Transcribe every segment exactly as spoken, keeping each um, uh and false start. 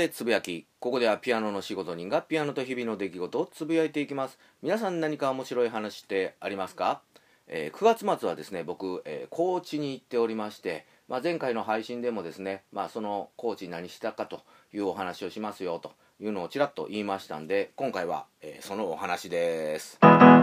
でつぶやき。ここではピアノの仕事人がピアノと日々の出来事をつぶやいていきます。皆さん何か面白い話ってありますか？えー、くがつ末はですね、僕、えー、高知に行っておりまして、まあ、前回の配信でもですね、まあ、その高知何したかというお話をしますよというのをちらっと言いましたんで、今回は、えー、そのお話です。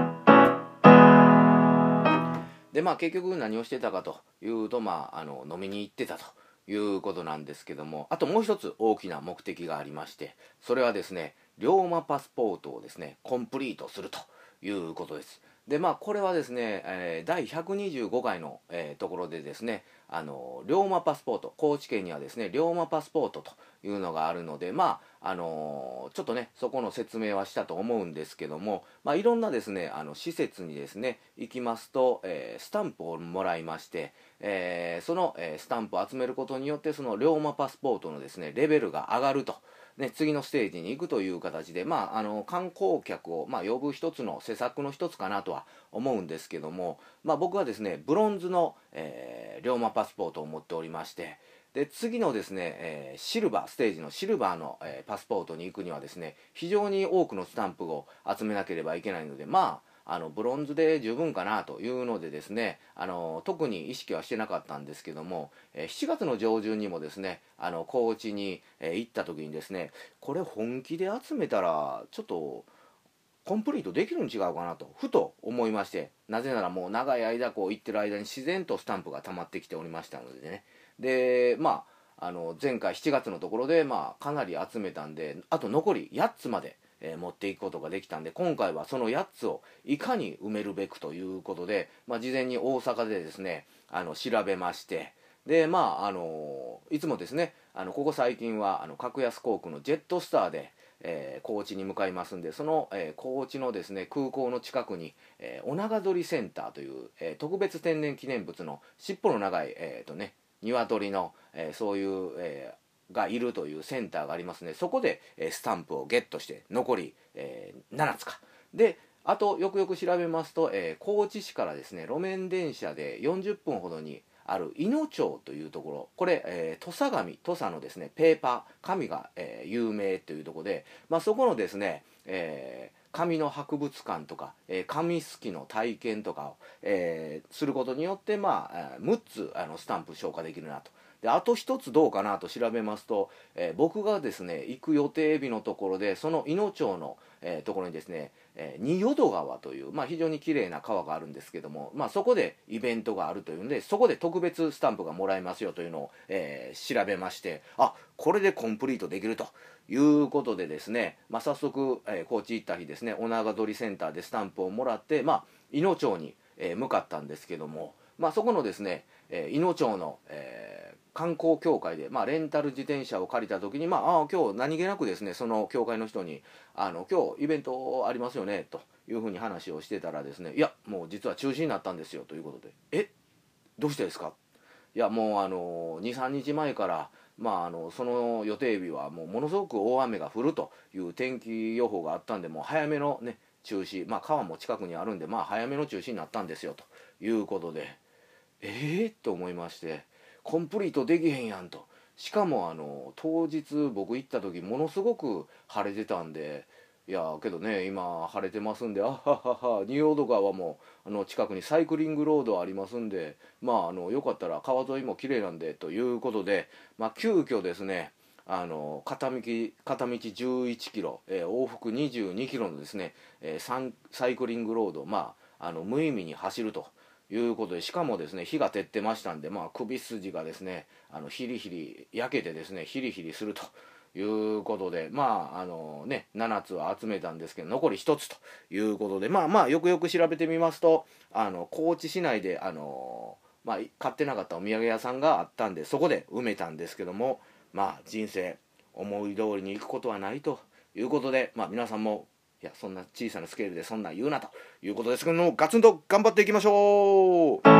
でまあ結局何をしてたかというと、まあ、あの飲みに行ってたということなんですけども、あともう一つ大きな目的がありまして、それはですね、龍馬パスポートをですねコンプリートするということです。でまあこれはですね、えー、だいひゃくにじゅうごかいの、えー、ところでですね、あの龍馬パスポート、高知県にはですね龍馬パスポートというのがあるので、まああのー、ちょっとねそこの説明はしたと思うんですけども、まあ、いろんなですねあの施設にですね行きますと、えー、スタンプをもらいまして、えー、その、えー、スタンプを集めることによってその龍馬パスポートのですねレベルが上がると、ね、次のステージに行くという形で、まあ、あの観光客を、まあ、呼ぶ一つの施策の一つかなとは思うんですけども、まあ、僕はですねブロンズの、えー、龍馬パスポートを持っておりまして、で次のですね、えー、シルバーステージのシルバーの、えー、パスポートに行くにはですね非常に多くのスタンプを集めなければいけないので、まああのブロンズで十分かなというのでですね、あの特に意識はしてなかったんですけども、えー、しちがつの上旬にもですねあの高知に、えー、行った時にですね、これ本気で集めたらちょっとコンプリートできるん違うかなとふと思いまして、なぜならもう長い間こう行ってる間に自然とスタンプが溜まってきておりましたのでね。でまああの前回しちがつのところで、まあ、かなり集めたんで、あと残りやっつまで、えー、持っていくことができたんで、今回はそのやっつをいかに埋めるべくということで、まあ、事前に大阪でですねあの調べまして、でまああのいつもですねあのここ最近はあの格安航空のジェットスターで、えー、高知に向かいますんで、その、えー、高知のですね空港の近くに、えー、お長鳥センターという、えー、特別天然記念物の尻尾の長い、えーとね、鶏の、えー、そういう、えー、がいるというセンターがありますね。そこで、えー、スタンプをゲットして残り、えー、ななつかで、あとよくよく調べますと、えー、高知市からですね路面電車でよんじゅっぷんほどにある伊野町というところ、これ、えー、土佐紙、土佐のですねペーパー紙が、えー、有名というところで、まあ、そこのですね、えー、紙の博物館とか、えー、紙すきの体験とかを、えー、することによって、まあ、むっつあのスタンプ消化できるなと。であと一つどうかなと調べますと、えー、僕がですね行く予定日のところで、その伊野町の、えー、ところにですね、えー、仁淀川という、まあ、非常に綺麗な川があるんですけども、まあ、そこでイベントがあるというので、そこで特別スタンプがもらえますよというのを、えー、調べまして、あ、これでコンプリートできるということでですね、まあ、早速、えー、高知行った日ですね、お長鳥センターでスタンプをもらって、まあ、伊野町に、えー、向かったんですけども、まあ、そこのですね、えー、伊野町の、えー観光協会で、まあ、レンタル自転車を借りた時に、まあ、あ今日何気なくですねその協会の人にあの今日イベントありますよねというふうに話をしてたらですね、いやもう実は中止になったんですよということで、えどうしてですか？いやもうあのにさんにちまえから、まあ、あのその予定日はもうものすごく大雨が降るという天気予報があったんで、もう早めのね中止、まあ、川も近くにあるんで、まあ、早めの中止になったんですよということで、ええー、と思いまして、コンプリートできへんやんと。しかもあの当日僕行った時ものすごく晴れてたんで、いやけどね今晴れてますんで、あははは仁淀川もあの近くにサイクリングロードありますんで、まああのよかったら川沿いも綺麗なんでということで、まあ、急遽ですねあの片道片道じゅういちキロ、えー、往復にじゅうにキロのですね、えー、サンサイクリングロード、まああの無意味に走るということで、しかもですね火が照ってましたんで、まあ、首筋がですねあのヒリヒリ焼けてですねヒリヒリするということで、まああのねななつは集めたんですけど残りひとつということで、まあまあよくよく調べてみますと、あの高知市内であのまあ買ってなかったお土産屋さんがあったんで、そこで埋めたんですけども、まあ人生思い通りにいくことはないということで、まあ皆さんもいやそんな小さなスケールでそんなん言うなということですけども、ガツンと頑張っていきましょう。